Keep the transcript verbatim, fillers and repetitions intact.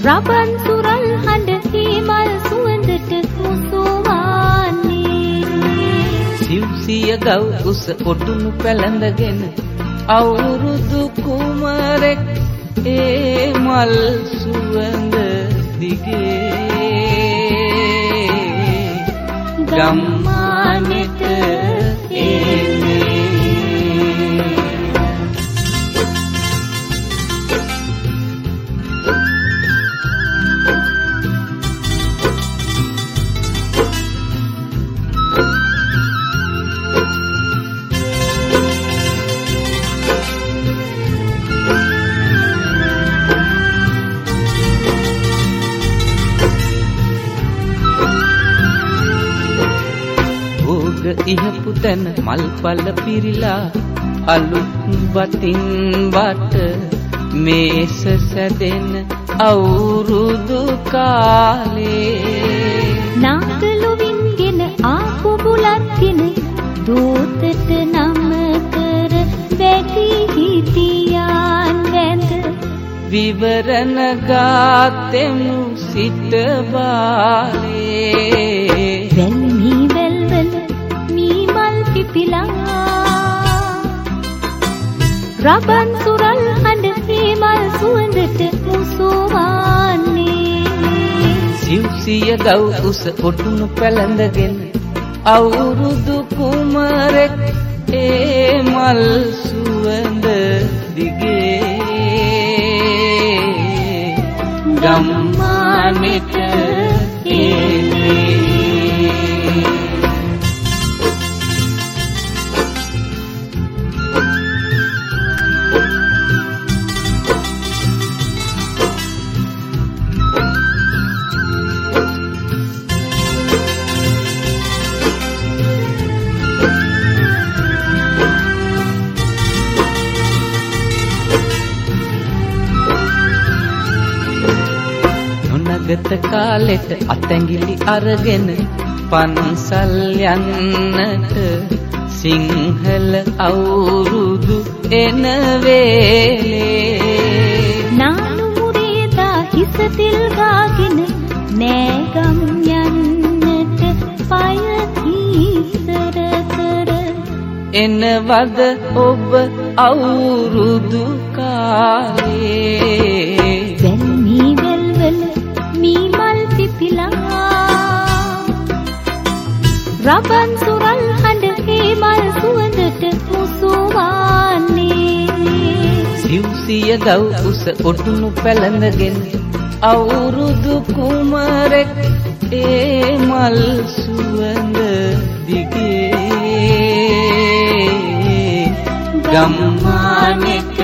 රබන් සුරල් හඬ හිමල් සුවඳට මුසුවානේ සිව්සිය ගව් උස ඔටුනු පැලඳගෙන අවුරුදු කුමරෙක් ඒ මල් සුවඳ දිගේ ගම්මානෙට එන්නේ ඉහපු තැන මල්පල පිරිලා අලුත් වතින් වට මේස සැදෙන අවුරුදු කාලේ නාගලුවින්ගෙන ආපු බුලත්ගෙන දූතට නම කර වැඩි හිටියාන් වැඳ විවරණ ගාතෙමු සිට බාලේ වැල්මි වැල්වල රබන් සුරල් හඬ හිමල් සුවඳට මුසුවානේ සිව්සිය ගව් උස ඔටුනු පැලඳගෙන අවුරුදු කුමරෙක් ඒ මල් සුවඳ දිගේ ගම්මානෙට එන්නේ ගත කාලෙට අතැඟිලි අරගෙන පන්සල් යන්නට සිංහල අවුරුදු එන වේලේ නානු මුරේදා හිස තිල් ගාගෙන නෑගම් යන්නට පය ඉස්සර කර එනවද ඔබ අවුරුදු කාලේ වැල්මි වැල්වල මීමල් පිපිලා රබන් සුරල් හඬ හිමල් සුවඳට මුසුවානේ සිව්සිය ගව් උස ඔටුනු පැලඳගෙන අවුරුදු කුමරෙක් ඒ මල් සුවඳ දිගේ ගම්මානෙට